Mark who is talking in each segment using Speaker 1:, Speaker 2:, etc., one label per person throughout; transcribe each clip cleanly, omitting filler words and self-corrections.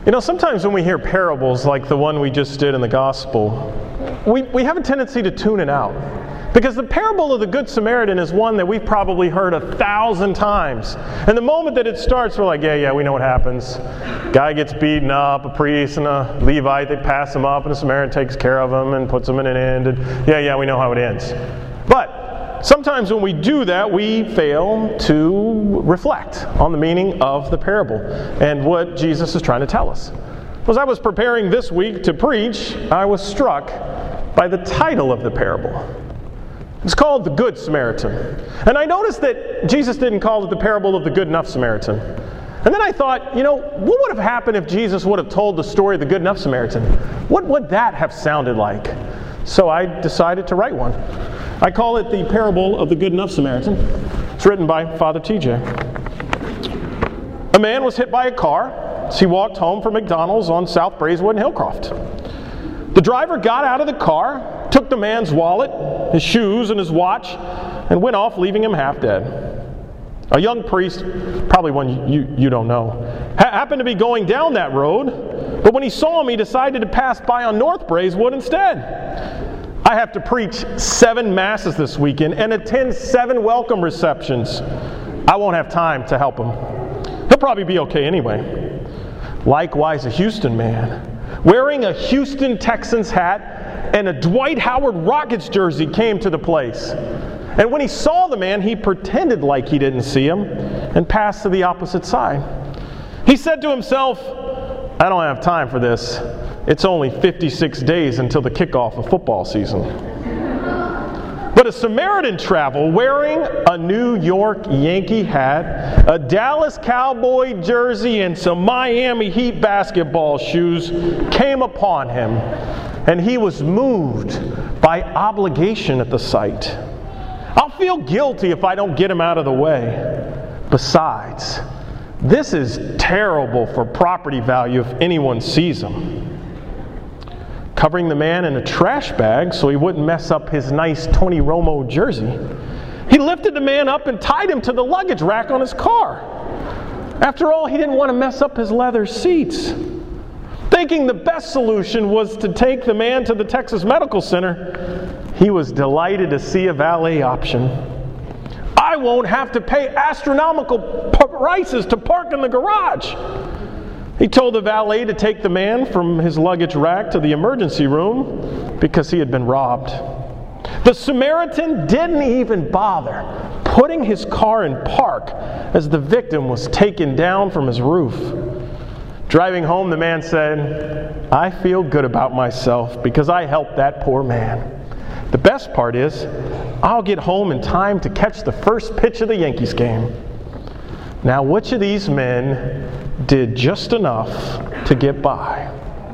Speaker 1: You know, sometimes when we hear parables like the one we just did in the gospel, we have a tendency to tune it out. Because the parable of the Good Samaritan is one that we've probably heard 1,000 times. And the moment that it starts, we're like, yeah, we know what happens. Guy gets beaten up, a priest and a Levite, they pass him up, and the Samaritan takes care of him and puts him in an inn. And yeah, we know how it ends. But sometimes when we do that, we fail to reflect on the meaning of the parable and what Jesus is trying to tell us. As I was preparing this week to preach, I was struck by the title of the parable. It's called the Good Samaritan. And I noticed that Jesus didn't call it the parable of the good enough Samaritan. And then I thought, what would have happened if Jesus would have told the story of the good enough Samaritan? What would that have sounded like? So I decided to write one. I call it the parable of the good enough Samaritan. It's written by Father TJ. A man was hit by a car as he walked home from McDonald's on South Braeswood in Hillcroft. The driver got out of the car, took the man's wallet, his shoes, and his watch, and went off, leaving him half dead. A young priest, probably one you don't know, happened to be going down that road, but when he saw him, he decided to pass by on North Braeswood instead. I have to preach 7 masses this weekend and attend 7 welcome receptions. I won't have time to help him. He'll probably be okay anyway. Likewise, a Houston man, wearing a Houston Texans hat and a Dwight Howard Rockets jersey, came to the place. And when he saw the man, he pretended like he didn't see him and passed to the opposite side. He said to himself, I don't have time for this. It's only 56 days until the kickoff of football season. But a Samaritan travel wearing a New York Yankee hat, a Dallas Cowboy jersey, and some Miami Heat basketball shoes came upon him, and he was moved by obligation at the sight. I'll feel guilty if I don't get him out of the way. Besides, this is terrible for property value if anyone sees him. Covering the man in a trash bag so he wouldn't mess up his nice Tony Romo jersey, he lifted the man up and tied him to the luggage rack on his car. After all, he didn't want to mess up his leather seats. Thinking the best solution was to take the man to the Texas Medical Center, he was delighted to see a valet option. I won't have to pay astronomical prices to park in the garage. He told the valet to take the man from his luggage rack to the emergency room because he had been robbed. The Samaritan didn't even bother putting his car in park as the victim was taken down from his roof. Driving home, the man said, I feel good about myself because I helped that poor man. The best part is, I'll get home in time to catch the first pitch of the Yankees game. Now, which of these men did just enough to get by?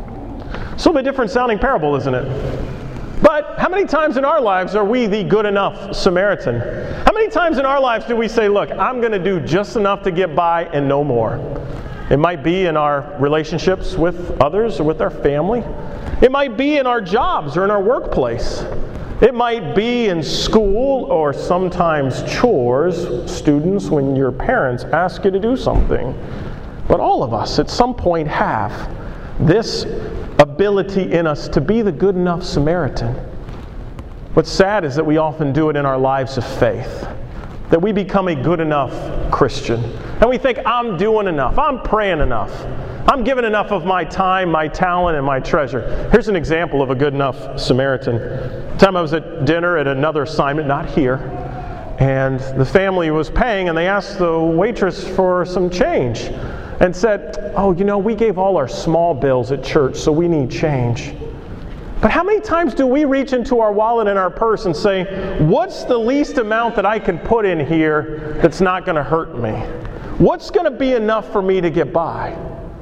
Speaker 1: So a different sounding parable, isn't it? But how many times in our lives are we the good enough Samaritan? How many times in our lives do we say, look, I'm going to do just enough to get by and no more? It might be in our relationships with others or with our family. It might be in our jobs or in our workplace. It might be in school or sometimes chores, students, when your parents ask you to do something. But all of us at some point have this ability in us to be the good enough Samaritan. What's sad is that we often do it in our lives of faith. That we become a good enough Christian. And we think, I'm doing enough. I'm praying enough. I'm giving enough of my time, my talent, and my treasure. Here's an example of a good enough Samaritan. One time I was at dinner at another assignment, not here, and the family was paying, and they asked the waitress for some change and said, we gave all our small bills at church, so we need change. But how many times do we reach into our wallet and our purse and say, what's the least amount that I can put in here that's not going to hurt me? What's going to be enough for me to get by?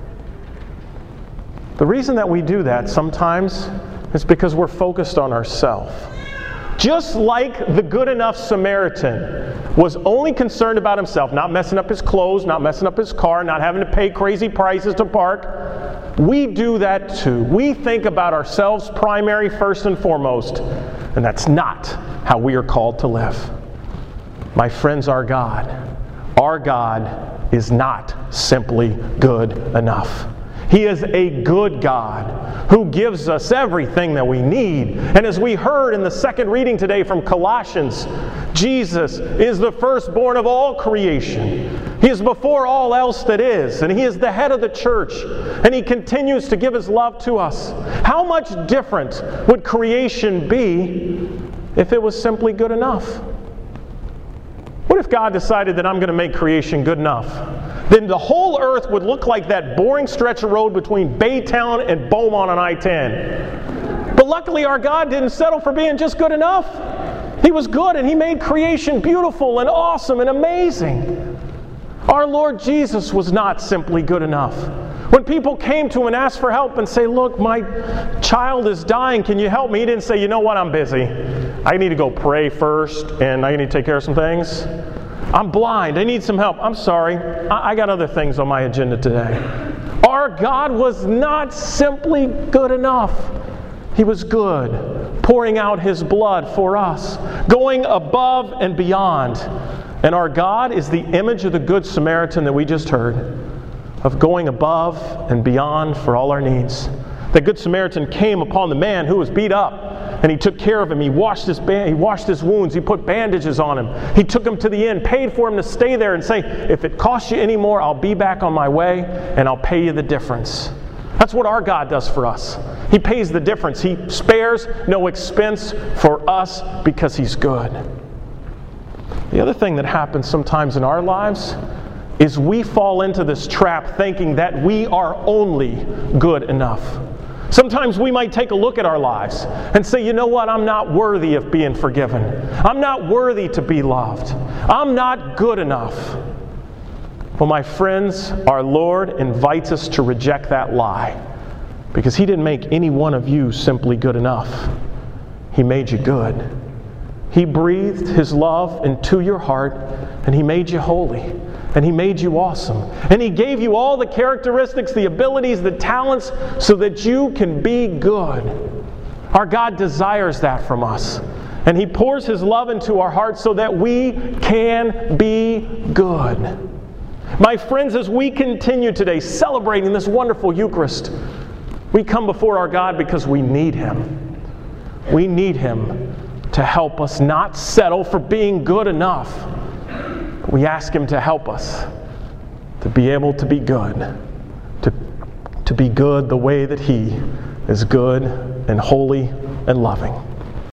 Speaker 1: The reason that we do that sometimes is because we're focused on ourselves. Just like the good enough Samaritan was only concerned about himself, not messing up his clothes, not messing up his car, not having to pay crazy prices to park, we do that too. We think about ourselves primary, first and foremost, and that's not how we are called to live. My friends, our God is not simply good enough. He is a good God who gives us everything that we need. And as we heard in the second reading today from Colossians, Jesus is the firstborn of all creation. He is before all else that is, and He is the head of the church, and He continues to give His love to us. How much different would creation be if it was simply good enough? What if God decided that I'm going to make creation good enough? Then the whole earth would look like that boring stretch of road between Baytown and Beaumont on I-10. But luckily our God didn't settle for being just good enough. He was good, and He made creation beautiful and awesome and amazing. Our Lord Jesus was not simply good enough. When people came to Him and asked for help and say, look, my child is dying, can you help me? He didn't say, you know what, I'm busy. I need to go pray first, and I need to take care of some things. I'm blind, I need some help. I'm sorry, I got other things on my agenda today. Our God was not simply good enough. He was good, pouring out His blood for us, going above and beyond. And our God is the image of the Good Samaritan that we just heard, of going above and beyond for all our needs. The Good Samaritan came upon the man who was beat up, and He took care of him. He washed his wounds. He put bandages on him. He took him to the inn, paid for him to stay there and say, if it costs you any more, I'll be back on my way, and I'll pay you the difference. That's what our God does for us. He pays the difference. He spares no expense for us because He's good. The other thing that happens sometimes in our lives is we fall into this trap thinking that we are only good enough. Sometimes we might take a look at our lives and say, you know what, I'm not worthy of being forgiven. I'm not worthy to be loved. I'm not good enough. Well, my friends, our Lord invites us to reject that lie, because He didn't make any one of you simply good enough. He made you good. He breathed His love into your heart, and He made you holy, and He made you awesome. And He gave you all the characteristics, the abilities, the talents, so that you can be good. Our God desires that from us. And He pours His love into our hearts so that we can be good. My friends, as we continue today celebrating this wonderful Eucharist, we come before our God because we need Him. We need Him to help us not settle for being good enough. We ask Him to help us to be able to be good, to be good the way that He is good and holy and loving.